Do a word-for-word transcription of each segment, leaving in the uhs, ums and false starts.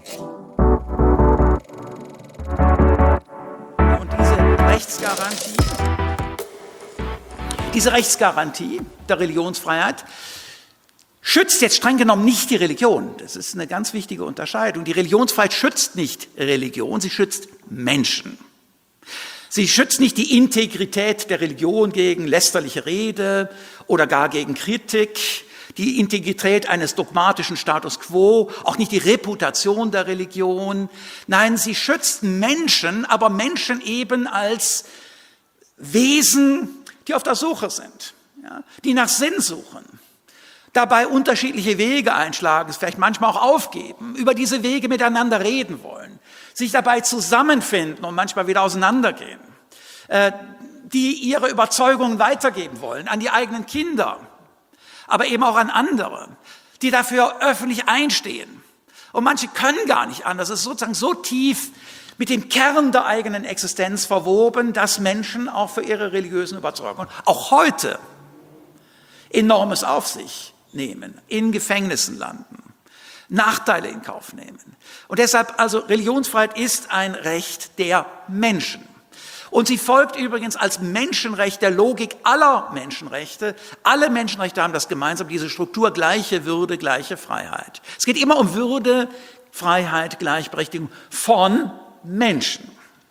Und diese Rechtsgarantie, diese Rechtsgarantie der Religionsfreiheit schützt jetzt streng genommen nicht die Religion. Das ist eine ganz wichtige Unterscheidung. Die Religionsfreiheit schützt nicht Religion, sie schützt Menschen. Sie schützt nicht die Integrität der Religion gegen lästerliche Rede oder gar gegen Kritik, die Integrität eines dogmatischen Status quo, auch nicht die Reputation der Religion. Nein, sie schützt Menschen, aber Menschen eben als Wesen, die auf der Suche sind, ja, die nach Sinn suchen, dabei unterschiedliche Wege einschlagen, vielleicht manchmal auch aufgeben, über diese Wege miteinander reden wollen, sich dabei zusammenfinden und manchmal wieder auseinandergehen, äh, die ihre Überzeugungen weitergeben wollen an die eigenen Kinder, aber eben auch an andere, die dafür öffentlich einstehen. Und manche können gar nicht anders. Es ist sozusagen so tief mit dem Kern der eigenen Existenz verwoben, dass Menschen auch für ihre religiösen Überzeugungen auch heute Enormes auf sich nehmen, in Gefängnissen landen, Nachteile in Kauf nehmen. Und deshalb also Religionsfreiheit ist ein Recht der Menschen. Und sie folgt übrigens als Menschenrecht der Logik aller Menschenrechte. Alle Menschenrechte haben das gemeinsam, diese Struktur gleiche Würde, gleiche Freiheit. Es geht immer um Würde, Freiheit, Gleichberechtigung von Menschen.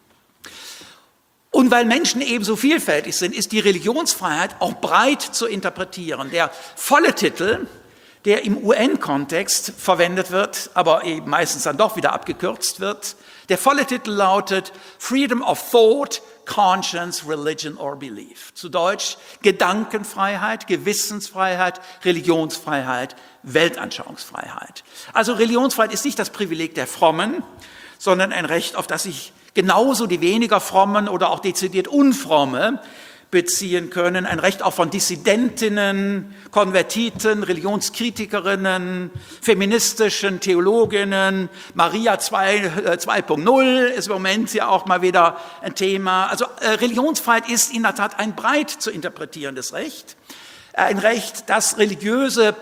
Und weil Menschen ebenso vielfältig sind, ist die Religionsfreiheit auch breit zu interpretieren. Der volle Titel, der im U N-Kontext verwendet wird, aber eben meistens dann doch wieder abgekürzt wird, der volle Titel lautet Freedom of Thought, Conscience, Religion or Belief. Zu Deutsch Gedankenfreiheit, Gewissensfreiheit, Religionsfreiheit, Weltanschauungsfreiheit. Also Religionsfreiheit ist nicht das Privileg der Frommen, sondern ein Recht, auf das sich genauso die weniger Frommen oder auch dezidiert Unfromme beziehen können. Ein Recht auch von Dissidentinnen, Konvertiten, Religionskritikerinnen, feministischen Theologinnen. Maria zwei Punkt null ist im Moment ja auch mal wieder ein Thema. Also äh, Religionsfreiheit ist in der Tat ein breit zu interpretierendes Recht. Ein Recht, das religiöse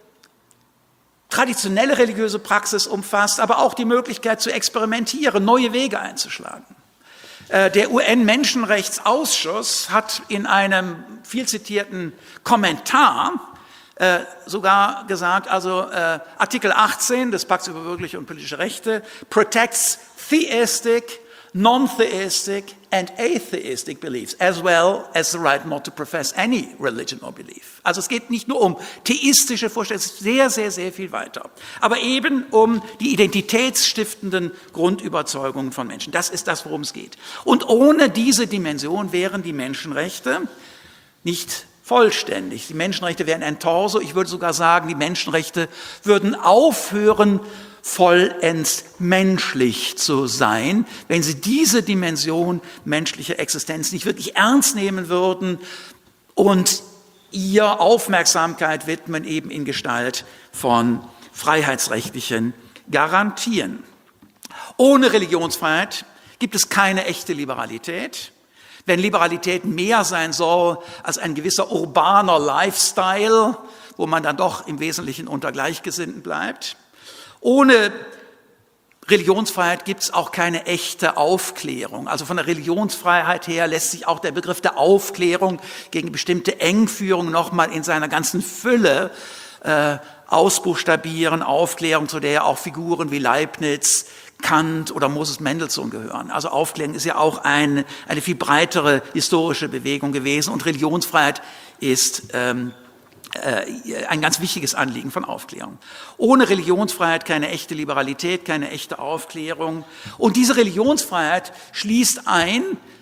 traditionelle religiöse Praxis umfasst, aber auch die Möglichkeit zu experimentieren, neue Wege einzuschlagen. Der U N-Menschenrechtsausschuss hat in einem viel zitierten Kommentar äh, sogar gesagt, also äh, Artikel achtzehn des Pakts über bürgerliche und politische Rechte protects theistic, non-theistic and atheistic beliefs, as well as the right not to profess any religion or belief. Also es geht nicht nur um theistische Vorstellungen, es ist sehr, sehr, sehr viel weiter. Aber eben um die identitätsstiftenden Grundüberzeugungen von Menschen. Das ist das, worum es geht. Und ohne diese Dimension wären die Menschenrechte nicht vollständig. Die Menschenrechte wären ein Torso. Ich würde sogar sagen, die Menschenrechte würden aufhören, vollends menschlich zu sein, wenn sie diese Dimension menschlicher Existenz nicht wirklich ernst nehmen würden und ihr Aufmerksamkeit widmen, eben in Gestalt von freiheitsrechtlichen Garantien. Ohne Religionsfreiheit gibt es keine echte Liberalität. Wenn Liberalität mehr sein soll als ein gewisser urbaner Lifestyle, wo man dann doch im Wesentlichen unter Gleichgesinnten bleibt. Ohne Religionsfreiheit gibt es auch keine echte Aufklärung. Also von der Religionsfreiheit her lässt sich auch der Begriff der Aufklärung gegen bestimmte Engführung nochmal in seiner ganzen Fülle äh, ausbuchstabieren. Aufklärung, zu der ja auch Figuren wie Leibniz, Kant oder Moses Mendelssohn gehören. Also Aufklärung ist ja auch eine, eine viel breitere historische Bewegung gewesen und Religionsfreiheit ist ähm, ein ganz wichtiges Anliegen von Aufklärung. Ohne Religionsfreiheit keine echte Liberalität, keine echte Aufklärung. Und diese Religionsfreiheit schließt ein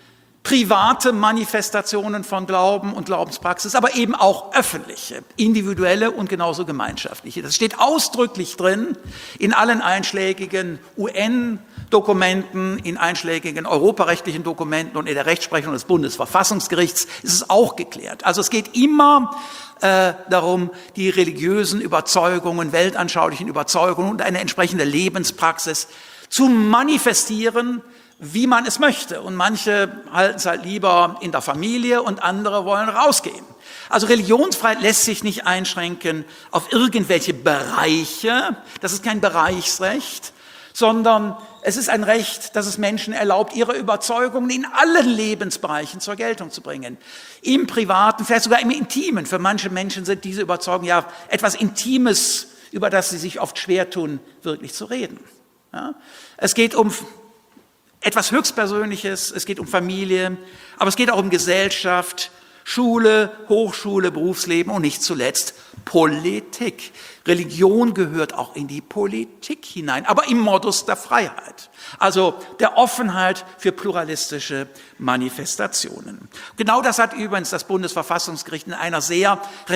private Manifestationen von Glauben und Glaubenspraxis, aber eben auch öffentliche, individuelle und genauso gemeinschaftliche. Das steht ausdrücklich drin in allen einschlägigen U N-Dokumenten, in einschlägigen europarechtlichen Dokumenten und in der Rechtsprechung des Bundesverfassungsgerichts ist es auch geklärt. Also es geht immer äh, darum, die religiösen Überzeugungen, weltanschaulichen Überzeugungen und eine entsprechende Lebenspraxis zu manifestieren, wie man es möchte. Und manche halten es halt lieber in der Familie und andere wollen rausgehen. Also Religionsfreiheit lässt sich nicht einschränken auf irgendwelche Bereiche. Das ist kein Bereichsrecht, sondern es ist ein Recht, das es Menschen erlaubt, ihre Überzeugungen in allen Lebensbereichen zur Geltung zu bringen. Im Privaten, vielleicht sogar im Intimen. Für manche Menschen sind diese Überzeugungen ja etwas Intimes, über das sie sich oft schwer tun, wirklich zu reden. Ja? Es geht um etwas Höchstpersönliches, es geht um Familie, aber es geht auch um Gesellschaft, Schule, Hochschule, Berufsleben und nicht zuletzt Politik. Religion gehört auch in die Politik hinein, aber im Modus der Freiheit, also der Offenheit für pluralistische Manifestationen. Genau das hat übrigens das Bundesverfassungsgericht in einer sehr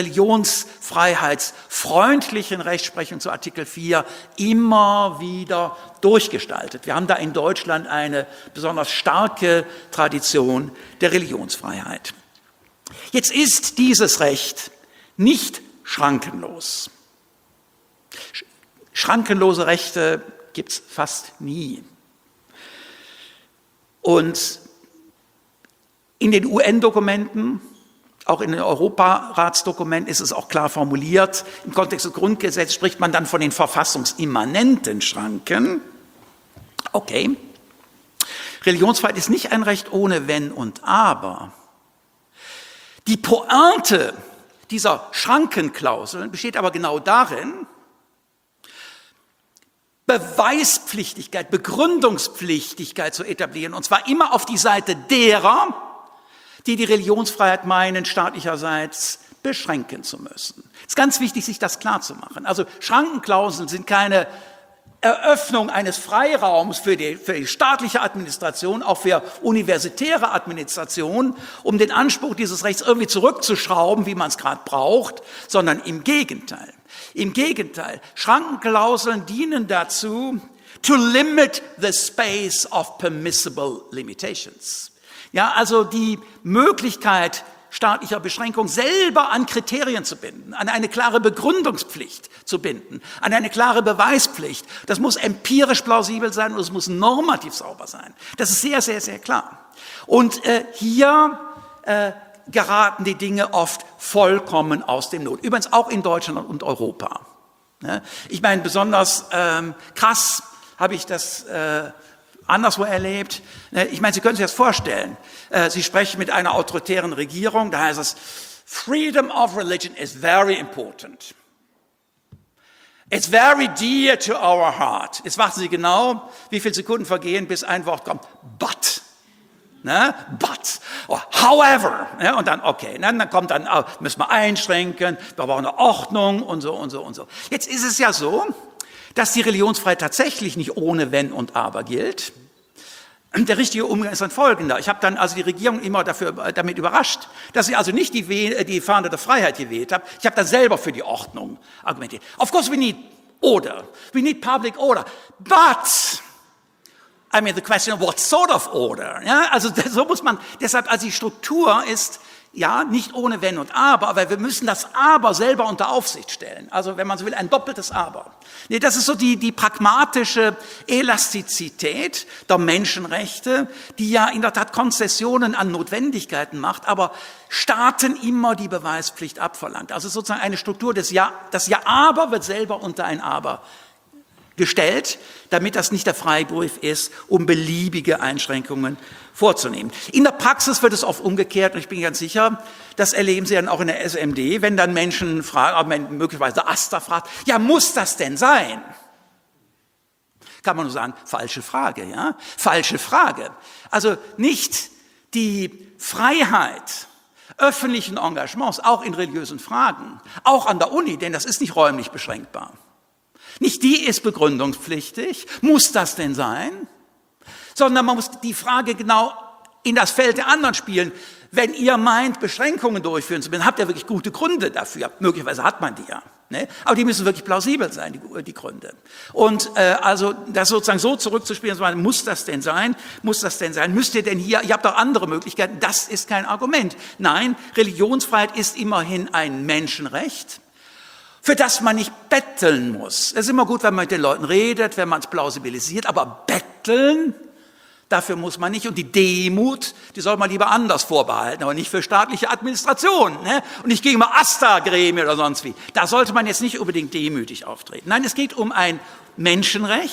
religionsfreiheitsfreundlichen Rechtsprechung zu Artikel vier immer wieder durchgestaltet. Wir haben da in Deutschland eine besonders starke Tradition der Religionsfreiheit. Jetzt ist dieses Recht nicht schrankenlos. Schrankenlose Rechte gibt es fast nie. Und in den U N-Dokumenten, auch in den Europaratsdokumenten ist es auch klar formuliert. Im Kontext des Grundgesetzes spricht man dann von den verfassungsimmanenten Schranken. Okay, Religionsfreiheit ist nicht ein Recht ohne Wenn und Aber. Die Pointe dieser Schrankenklauseln besteht aber genau darin, Beweispflichtigkeit, Begründungspflichtigkeit zu etablieren, und zwar immer auf die Seite derer, die die Religionsfreiheit meinen, staatlicherseits beschränken zu müssen. Es ist ganz wichtig, sich das klarzumachen. Also Schrankenklauseln sind keine Eröffnung eines Freiraums für die, für die staatliche Administration, auch für universitäre Administration, um den Anspruch dieses Rechts irgendwie zurückzuschrauben, wie man es gerade braucht, sondern im Gegenteil. Im Gegenteil, Schrankenklauseln dienen dazu, to limit the space of permissible limitations. Ja, also die Möglichkeit staatlicher Beschränkung selber an Kriterien zu binden, an eine klare Begründungspflicht zu binden, an eine klare Beweispflicht. Das muss empirisch plausibel sein und es muss normativ sauber sein. Das ist sehr, sehr, sehr klar. Und äh, hier äh, geraten die Dinge oft vollkommen aus dem Not. Übrigens auch in Deutschland und Europa. Ja, ich meine, besonders ähm, krass habe ich das äh, anderswo erlebt. Ich meine, Sie können sich das vorstellen. Sie sprechen mit einer autoritären Regierung, da heißt es, Freedom of religion is very important. It's very dear to our heart. Jetzt warten Sie genau, wie viele Sekunden vergehen, bis ein Wort kommt. But. Ne? But. Or however. Ja, und dann, okay. Ne? Dann kommt dann, oh, müssen wir einschränken, wir brauchen eine Ordnung und so und so und so. Jetzt ist es ja so, dass die Religionsfreiheit tatsächlich nicht ohne Wenn und Aber gilt. Der richtige Umgang ist dann folgender. Ich habe dann also die Regierung immer dafür, damit überrascht, dass sie also nicht die, die Fahne der Freiheit gewählt hat. Ich habe dann selber für die Ordnung argumentiert. Of course we need order. We need public order. But, I mean the question of what sort of order. Ja, also so muss man, deshalb also die Struktur ist, ja, nicht ohne Wenn und Aber, aber wir müssen das Aber selber unter Aufsicht stellen. Also, wenn man so will, ein doppeltes Aber. Nee, das ist so die, die pragmatische Elastizität der Menschenrechte, die ja in der Tat Konzessionen an Notwendigkeiten macht, aber Staaten immer die Beweispflicht abverlangt. Also sozusagen eine Struktur des Ja, das Ja-Aber wird selber unter ein Aber gestellt, damit das nicht der Freibrief ist, um beliebige Einschränkungen vorzunehmen. In der Praxis wird es oft umgekehrt, und ich bin ganz sicher, das erleben Sie dann auch in der S M D, wenn dann Menschen fragen, möglicherweise AStA fragt, ja, muss das denn sein? Kann man nur sagen, falsche Frage, ja? Falsche Frage. Also nicht die Freiheit öffentlichen Engagements, auch in religiösen Fragen, auch an der Uni, denn das ist nicht räumlich beschränkbar. Nicht die ist begründungspflichtig, muss das denn sein? Sondern man muss die Frage genau in das Feld der anderen spielen. Wenn ihr meint, Beschränkungen durchführen zu müssen, habt ihr wirklich gute Gründe dafür. Möglicherweise hat man die ja. Ne? Aber die müssen wirklich plausibel sein, die, die Gründe. Und äh, also das sozusagen so zurückzuspielen, so, muss das denn sein? Muss das denn sein? Müsst ihr denn hier, ihr habt doch andere Möglichkeiten. Das ist kein Argument. Nein, Religionsfreiheit ist immerhin ein Menschenrecht, für das man nicht betteln muss. Es ist immer gut, wenn man mit den Leuten redet, wenn man es plausibilisiert, aber betteln, dafür muss man nicht. Und die Demut, die soll man lieber anders vorbehalten, aber nicht für staatliche Administration. Ne? Und nicht gegen AStA-Gremien oder sonst wie. Da sollte man jetzt nicht unbedingt demütig auftreten. Nein, es geht um ein Menschenrecht,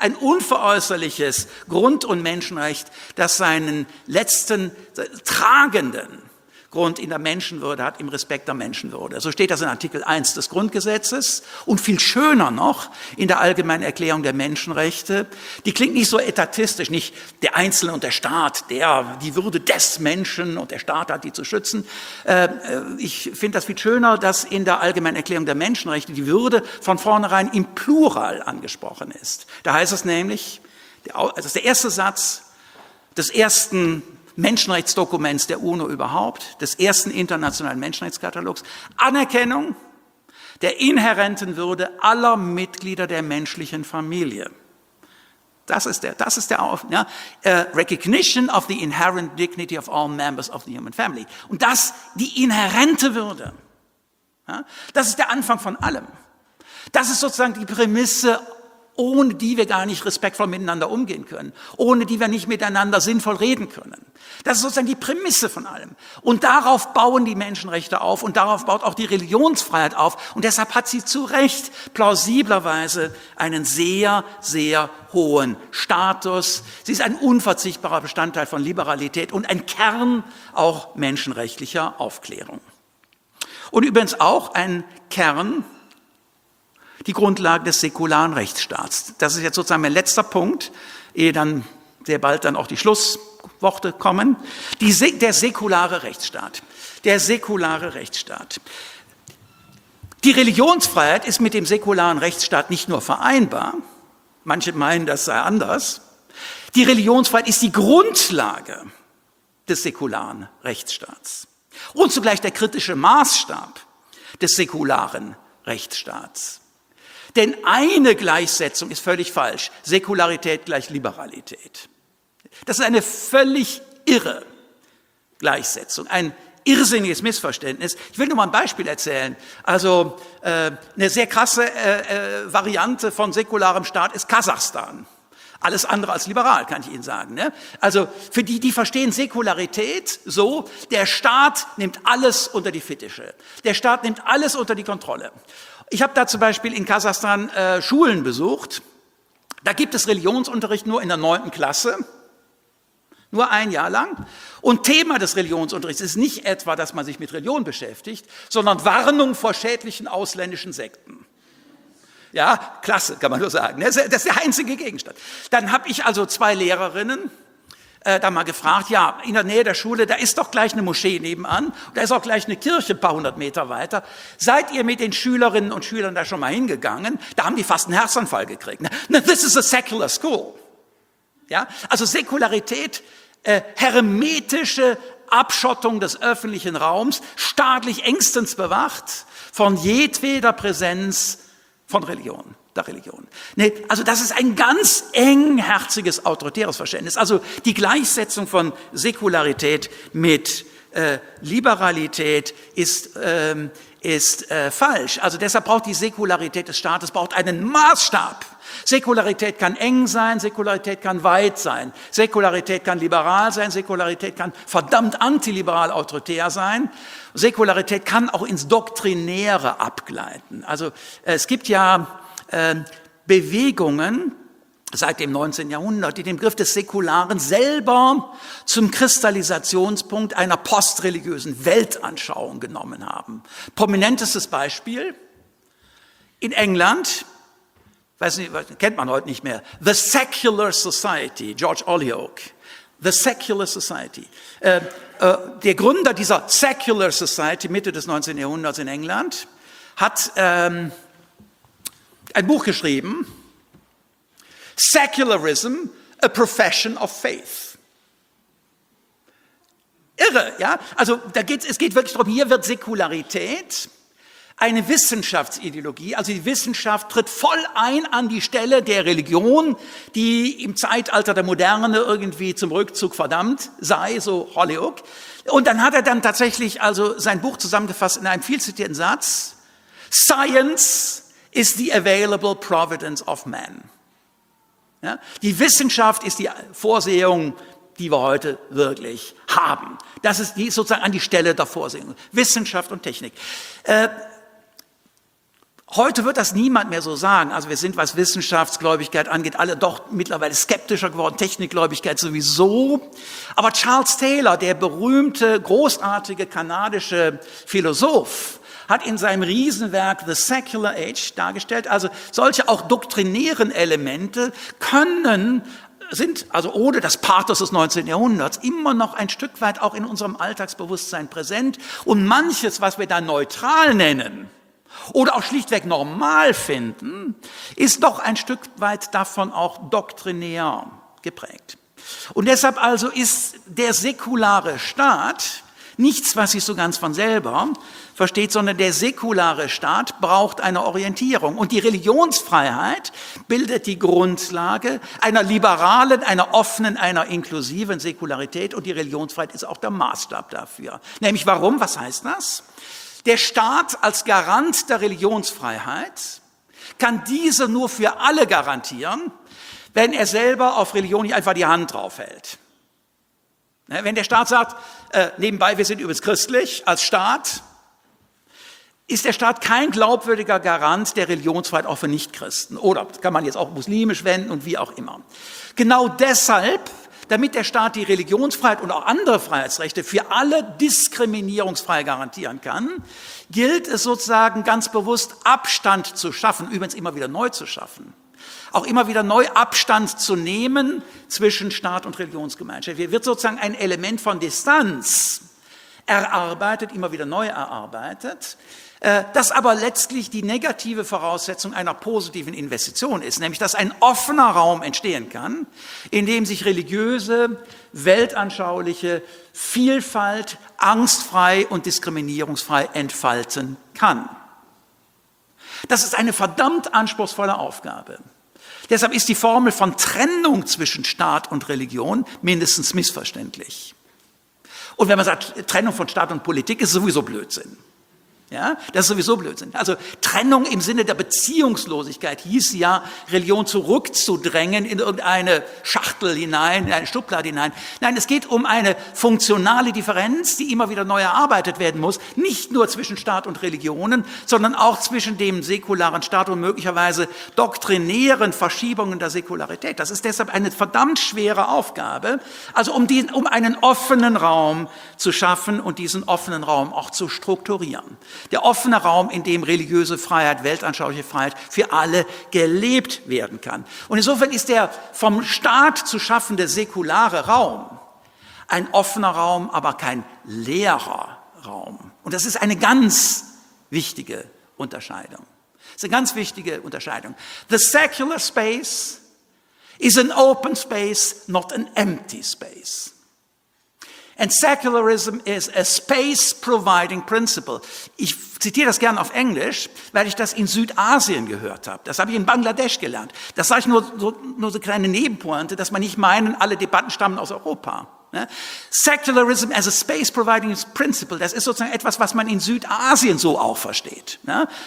ein unveräußerliches Grund- und Menschenrecht, das seinen letzten tragenden Grund in der Menschenwürde hat, im Respekt der Menschenwürde. So steht das in Artikel eins des Grundgesetzes und viel schöner noch in der Allgemeinen Erklärung der Menschenrechte. Die klingt nicht so etatistisch, nicht der Einzelne und der Staat, der die Würde des Menschen und der Staat hat die zu schützen. Ich finde das viel schöner, dass in der Allgemeinen Erklärung der Menschenrechte die Würde von vornherein im Plural angesprochen ist. Da heißt es nämlich, das ist der erste Satz des ersten Menschenrechtsdokuments der UNO überhaupt, des ersten internationalen Menschenrechtskatalogs, Anerkennung der inhärenten Würde aller Mitglieder der menschlichen Familie. Das ist der, das ist der, ja, uh, Recognition of the inherent dignity of all members of the human family. Und das, die inhärente Würde, ja, das ist der Anfang von allem. Das ist sozusagen die Prämisse, ohne die wir gar nicht respektvoll miteinander umgehen können, ohne die wir nicht miteinander sinnvoll reden können. Das ist sozusagen die Prämisse von allem. Und darauf bauen die Menschenrechte auf und darauf baut auch die Religionsfreiheit auf. Und deshalb hat sie zu Recht plausiblerweise einen sehr, sehr hohen Status. Sie ist ein unverzichtbarer Bestandteil von Liberalität und ein Kern auch menschenrechtlicher Aufklärung. Und übrigens auch ein Kern die Grundlage des säkularen Rechtsstaats. Das ist jetzt sozusagen mein letzter Punkt, ehe dann sehr bald dann auch die Schlussworte kommen. Die, der säkulare Rechtsstaat. Der säkulare Rechtsstaat. Die Religionsfreiheit ist mit dem säkularen Rechtsstaat nicht nur vereinbar. Manche meinen, das sei anders. Die Religionsfreiheit ist die Grundlage des säkularen Rechtsstaats. Und zugleich der kritische Maßstab des säkularen Rechtsstaats. Denn eine Gleichsetzung ist völlig falsch. Säkularität gleich Liberalität. Das ist eine völlig irre Gleichsetzung, ein irrsinniges Missverständnis. Ich will nur mal ein Beispiel erzählen. Also äh, eine sehr krasse äh, äh, Variante von säkularem Staat ist Kasachstan. Alles andere als liberal, kann ich Ihnen sagen. Ne? Also für die, die verstehen Säkularität so, der Staat nimmt alles unter die Fittiche. Der Staat nimmt alles unter die Kontrolle. Ich habe da zum Beispiel in Kasachstan äh, Schulen besucht. Da gibt es Religionsunterricht nur in der neunten Klasse, nur ein Jahr lang. Und Thema des Religionsunterrichts ist nicht etwa, dass man sich mit Religion beschäftigt, sondern Warnung vor schädlichen ausländischen Sekten. Ja, klasse, kann man nur sagen. Das ist der einzige Gegenstand. Dann habe ich also zwei Lehrerinnen äh, da mal gefragt, ja, in der Nähe der Schule, da ist doch gleich eine Moschee nebenan, da ist auch gleich eine Kirche ein paar hundert Meter weiter. Seid ihr mit den Schülerinnen und Schülern da schon mal hingegangen? Da haben die fast einen Herzanfall gekriegt. Ne? This is a secular school. Ja, also Säkularität, äh, hermetische Abschottung des öffentlichen Raums, staatlich engstens bewacht von jedweder Präsenz von Religion. Der Religion. Nee, also das ist ein ganz engherziges autoritäres Verständnis. Also die Gleichsetzung von Säkularität mit äh, Liberalität ist, ähm, ist äh, falsch. Also deshalb braucht die Säkularität des Staates braucht einen Maßstab. Säkularität kann eng sein, Säkularität kann weit sein, Säkularität kann liberal sein, Säkularität kann verdammt antiliberal autoritär sein. Säkularität kann auch ins Doktrinäre abgleiten. Also äh, es gibt ja äh, Bewegungen seit dem neunzehnten Jahrhundert, die den Begriff des Säkularen selber zum Kristallisationspunkt einer postreligiösen Weltanschauung genommen haben. Prominentestes Beispiel in England, weiß nicht, kennt man heute nicht mehr, The Secular Society, George Holyoake, The Secular Society. Äh, äh, der Gründer dieser Secular Society Mitte des neunzehnten Jahrhunderts in England hat ähm, ein Buch geschrieben, Secularism, a Profession of Faith. Irre, ja? Also da geht's, es geht wirklich darum, hier wird Säkularität eine Wissenschaftsideologie, also die Wissenschaft tritt voll ein an die Stelle der Religion, die im Zeitalter der Moderne irgendwie zum Rückzug verdammt sei, so Holyoake. Und dann hat er dann tatsächlich also sein Buch zusammengefasst in einem viel zitierten Satz, Science is the available providence of man. Ja? Die Wissenschaft ist die Vorsehung, die wir heute wirklich haben. Das ist die sozusagen an die Stelle der Vorsehung. Wissenschaft und Technik. Äh, Heute wird das niemand mehr so sagen. Also wir sind, was Wissenschaftsgläubigkeit angeht, alle doch mittlerweile skeptischer geworden, Technikgläubigkeit sowieso. Aber Charles Taylor, der berühmte, großartige kanadische Philosoph, hat in seinem Riesenwerk The Secular Age dargestellt, also solche auch doktrinären Elemente können, sind also ohne das Pathos des neunzehnten Jahrhunderts immer noch ein Stück weit auch in unserem Alltagsbewusstsein präsent. Und manches, was wir da neutral nennen oder auch schlichtweg normal finden, ist doch ein Stück weit davon auch doktrinär geprägt. Und deshalb also ist der säkulare Staat nichts, was sich so ganz von selber versteht, sondern der säkulare Staat braucht eine Orientierung. Und die Religionsfreiheit bildet die Grundlage einer liberalen, einer offenen, einer inklusiven Säkularität. Und die Religionsfreiheit ist auch der Maßstab dafür. Nämlich warum? Was heißt das? Der Staat als Garant der Religionsfreiheit kann diese nur für alle garantieren, wenn er selber auf Religion nicht einfach die Hand drauf hält. Wenn der Staat sagt, äh, nebenbei, wir sind übrigens christlich als Staat, ist der Staat kein glaubwürdiger Garant der Religionsfreiheit auch für Nichtchristen. Oder kann man jetzt auch muslimisch wenden und wie auch immer. Genau deshalb, damit der Staat die Religionsfreiheit und auch andere Freiheitsrechte für alle diskriminierungsfrei garantieren kann, gilt es sozusagen ganz bewusst Abstand zu schaffen, übrigens immer wieder neu zu schaffen. Auch immer wieder neu Abstand zu nehmen zwischen Staat und Religionsgemeinschaft. Hier wird sozusagen ein Element von Distanz erarbeitet, immer wieder neu erarbeitet, das aber letztlich die negative Voraussetzung einer positiven Investition ist, nämlich dass ein offener Raum entstehen kann, in dem sich religiöse, weltanschauliche Vielfalt angstfrei und diskriminierungsfrei entfalten kann. Das ist eine verdammt anspruchsvolle Aufgabe. Deshalb ist die Formel von Trennung zwischen Staat und Religion mindestens missverständlich. Und wenn man sagt, Trennung von Staat und Politik ist sowieso Blödsinn. Ja, das ist sowieso Blödsinn. Also Trennung im Sinne der Beziehungslosigkeit hieß ja, Religion zurückzudrängen in irgendeine Schachtel hinein, in eine Schublade hinein. Nein, es geht um eine funktionale Differenz, die immer wieder neu erarbeitet werden muss. Nicht nur zwischen Staat und Religionen, sondern auch zwischen dem säkularen Staat und möglicherweise doktrinären Verschiebungen der Säkularität. Das ist deshalb eine verdammt schwere Aufgabe. Also um, den, um einen offenen Raum zu schaffen und diesen offenen Raum auch zu strukturieren. Der offene Raum, in dem religiöse Freiheit, weltanschauliche Freiheit für alle gelebt werden kann. Und insofern ist der vom Staat zu schaffende säkulare Raum ein offener Raum, aber kein leerer Raum. Und das ist eine ganz wichtige Unterscheidung. Das ist eine ganz wichtige Unterscheidung. The secular space is an open space, not an empty space. And secularism is a space-providing principle. Ich zitiere das gerne auf Englisch, weil ich das in Südasien gehört habe. Das habe ich in Bangladesch gelernt. Das sage ich nur so, nur so kleine Nebenpointe, dass man nicht meinen, alle Debatten stammen aus Europa. Secularism as a space-providing principle, das ist sozusagen etwas, was man in Südasien so auch versteht.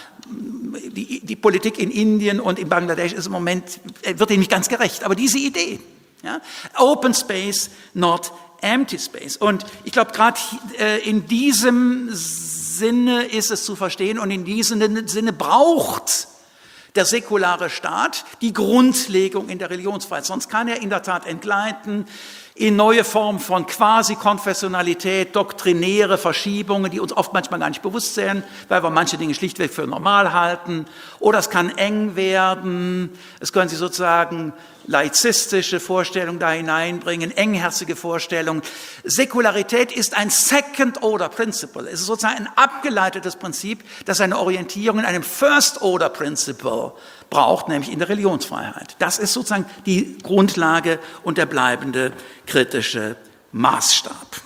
Die, die Politik in Indien und in Bangladesch ist im Moment, wird ihm nicht ganz gerecht, aber diese Idee. Open space, not empty space. Und ich glaube, gerade in diesem Sinne ist es zu verstehen und in diesem Sinne braucht der säkulare Staat die Grundlegung in der Religionsfreiheit. Sonst kann er in der Tat entgleiten in neue Formen von Quasi-Konfessionalität, doktrinäre Verschiebungen, die uns oft manchmal gar nicht bewusst sind, weil wir manche Dinge schlichtweg für normal halten. Oder es kann eng werden, es können Sie sozusagen laizistische Vorstellungen da hineinbringen, engherzige Vorstellungen. Säkularität ist ein Second-Order-Principle. Es ist sozusagen ein abgeleitetes Prinzip, das eine Orientierung in einem First-Order-Principle braucht, nämlich in der Religionsfreiheit. Das ist sozusagen die Grundlage und der bleibende kritische Maßstab.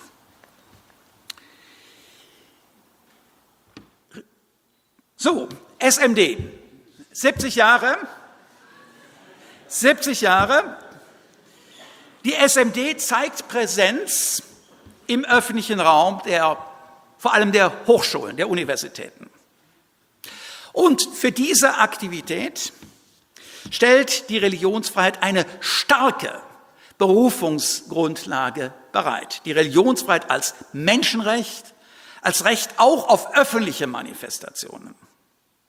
So, S M D, siebzig Jahre, siebzig Jahre. Die S M D zeigt Präsenz im öffentlichen Raum, der, vor allem der Hochschulen, der Universitäten. Und für diese Aktivität stellt die Religionsfreiheit eine starke Berufungsgrundlage bereit. Die Religionsfreiheit als Menschenrecht, als Recht auch auf öffentliche Manifestationen.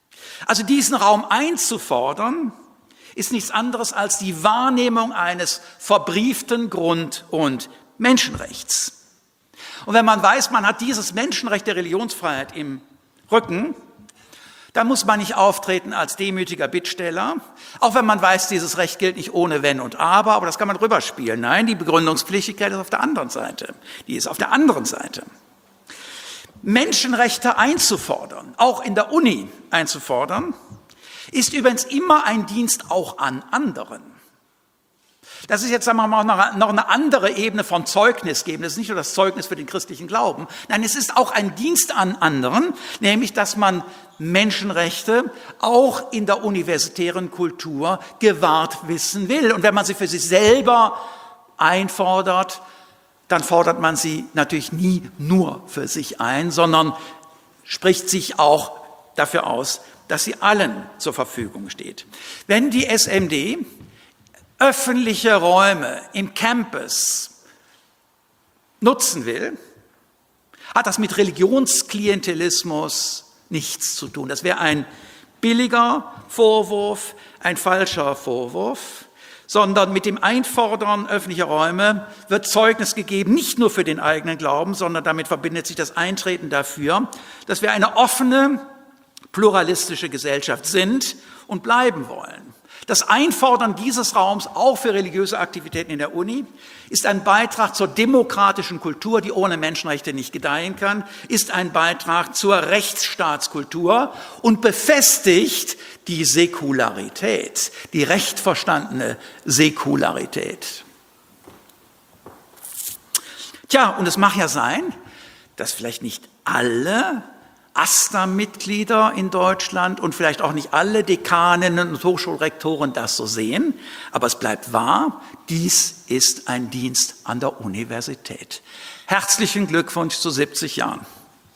Also diesen Raum einzufordern, ist nichts anderes als die Wahrnehmung eines verbrieften Grund- und Menschenrechts. Und wenn man weiß, man hat dieses Menschenrecht der Religionsfreiheit im Rücken, dann muss man nicht auftreten als demütiger Bittsteller, auch wenn man weiß, dieses Recht gilt nicht ohne Wenn und Aber, aber das kann man rüberspielen. Nein, die Begründungspflichtigkeit ist auf der anderen Seite. Die ist auf der anderen Seite. Menschenrechte einzufordern, auch in der Uni einzufordern, ist übrigens immer ein Dienst auch an anderen. Das ist jetzt, sagen wir mal, noch eine andere Ebene von Zeugnis geben. Das ist nicht nur das Zeugnis für den christlichen Glauben. Nein, es ist auch ein Dienst an anderen, nämlich, dass man Menschenrechte auch in der universitären Kultur gewahrt wissen will. Und wenn man sie für sich selber einfordert, dann fordert man sie natürlich nie nur für sich ein, sondern spricht sich auch dafür aus, dass sie allen zur Verfügung steht. Wenn die S M D öffentliche Räume im Campus nutzen will, hat das mit Religionsklientelismus nichts zu tun. Das wäre ein billiger Vorwurf, ein falscher Vorwurf, sondern mit dem Einfordern öffentlicher Räume wird Zeugnis gegeben, nicht nur für den eigenen Glauben, sondern damit verbindet sich das Eintreten dafür, dass wir eine offene, pluralistische Gesellschaft sind und bleiben wollen. Das Einfordern dieses Raums auch für religiöse Aktivitäten in der Uni ist ein Beitrag zur demokratischen Kultur, die ohne Menschenrechte nicht gedeihen kann, ist ein Beitrag zur Rechtsstaatskultur und befestigt die Säkularität, die recht verstandene Säkularität. Tja, und es mag ja sein, dass vielleicht nicht alle AStA-Mitglieder in Deutschland und vielleicht auch nicht alle Dekaninnen und Hochschulrektoren das so sehen, aber es bleibt wahr, dies ist ein Dienst an der Universität. Herzlichen Glückwunsch zu siebzig Jahren.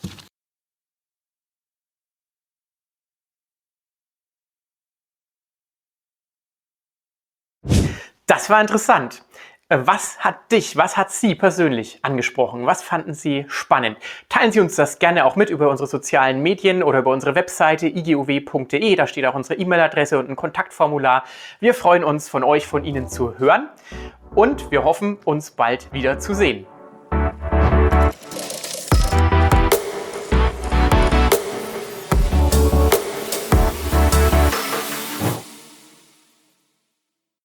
Das war interessant. Was hat dich, was hat Sie persönlich angesprochen? Was fanden Sie spannend? Teilen Sie uns das gerne auch mit über unsere sozialen Medien oder über unsere Webseite i g u w punkt d e. Da steht auch unsere E-Mail-Adresse und ein Kontaktformular. Wir freuen uns, von euch, von Ihnen zu hören und wir hoffen, uns bald wieder zu sehen.